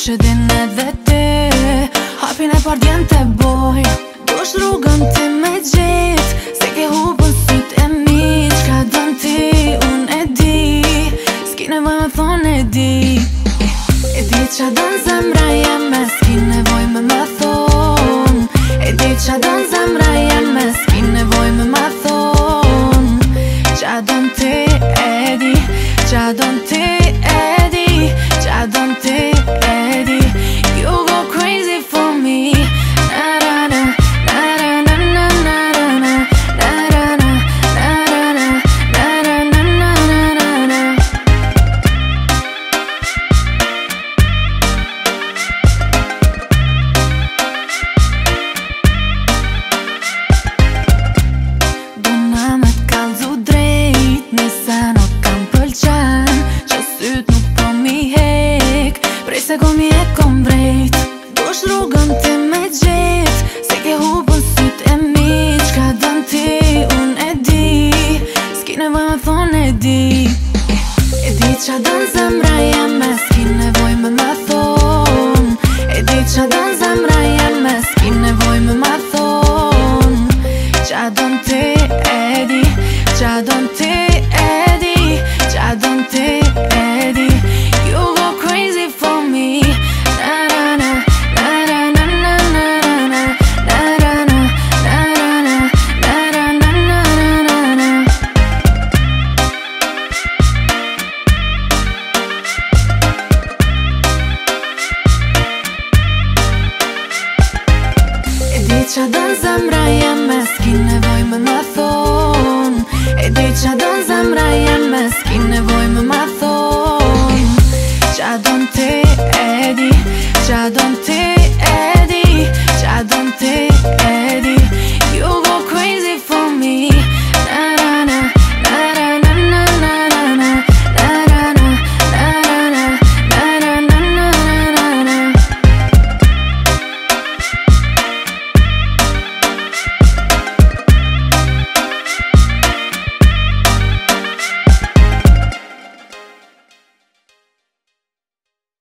që din edhe ti hapin e par djen të boj dush rrugën ti me gjith se ke hubën syt e mi qka dën ti un e di s'ki nevoj me thon e di qa dën zemra jeme s'ki nevoj me thon e di qa dën zemra jeme s'ki nevoj me thon qa dën ti e di qa dën ti e di qa dën ti e di you go crazy for me na-ra-na na-ra-na-na-na-na na-ra-na na-ra-na na-ra-na-na-na-na Dona me t'kallzu drejt nëse nuk kam pëlqen që syt nuk po mi hek prej se kom i e kom vrejt dush rrugën ti me gjith se ke hubën syt e mi qka dën ti un e di s'ki nevoj me thon e di qa dën zemra jeme s'ki nevoj me thon e di qa dën zemra jeme s'ki nevoj me thon qa dën ti e di qa dën ti e di qa dën ti e di you go crazy for me na-ra-na na-ra-na-na-na-na na-ra-na na-ra-na na-ra-na-na-na-na e di qa dën zemra jeme s'ki nevoj me thon e di qa dën zemra jeme s'ki nevoj me thon qa dën ti e di qa dën